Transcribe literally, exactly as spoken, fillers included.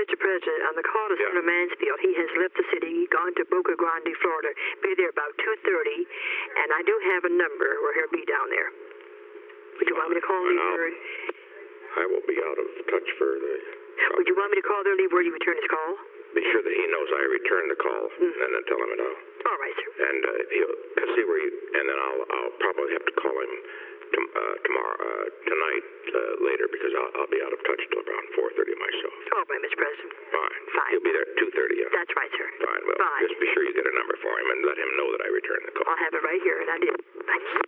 Mister President, on the call to Yeah. Senator Mansfield, he has left the city, gone to Boca Grande, Florida. Be there about two thirty, and I do have a number where he'll be down there. Would you want me to call And him? I'll- Or, I will be out of touch for the... would you want me to call there, leave where you return his call? Be sure that he knows I returned the call, Mm. and then tell him it out. All right, sir. And uh, he'll cause see where you... And then I'll I'll probably have to call him to, uh, tomorrow, uh, tonight, uh, later, because I'll, I'll be out of touch till around four thirty myself. All right, Mister President. Fine. Fine. He'll be there at two thirty, yeah? That's right, sir. Fine. Well, Fine. just be sure you get a number for him and let him know that I returned the call. I'll have it right here, and I did. Thanks.